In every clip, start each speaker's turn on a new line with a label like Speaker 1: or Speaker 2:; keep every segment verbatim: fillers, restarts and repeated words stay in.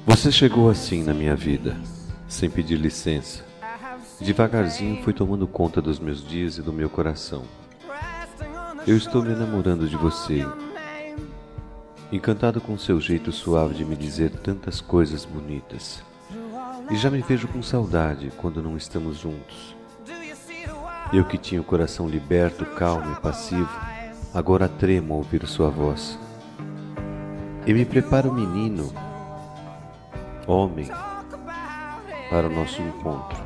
Speaker 1: Você chegou assim na minha vida, sem pedir licença. Devagarzinho foi tomando conta dos meus dias e do meu coração. Eu estou me enamorando de você, encantado com seu jeito suave de me dizer tantas coisas bonitas. E já me vejo com saudade quando não estamos juntos. Eu que tinha o coração liberto, calmo e passivo, agora tremo ao ouvir sua voz. E me preparo menino, homem, para o nosso encontro.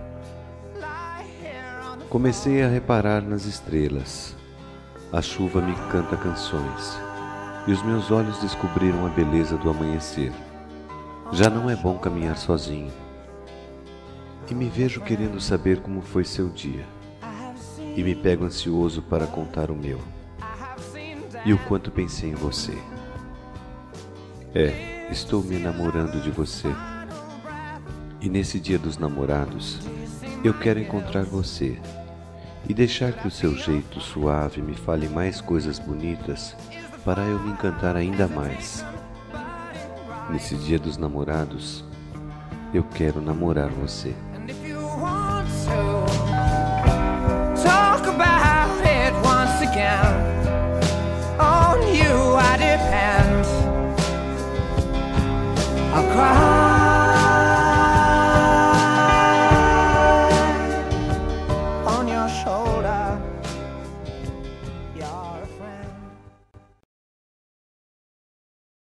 Speaker 1: Comecei a reparar nas estrelas. A chuva me canta canções, e os meus olhos descobriram a beleza do amanhecer. Já não é bom caminhar sozinho. E me vejo querendo saber como foi seu dia. E me pego ansioso para contar o meu. E o quanto pensei em você. É, estou me enamorando de você. E nesse dia dos namorados, eu quero encontrar você e deixar que o seu jeito suave me fale mais coisas bonitas para eu me encantar ainda mais. Nesse dia dos namorados, eu quero namorar você.
Speaker 2: I'll cry.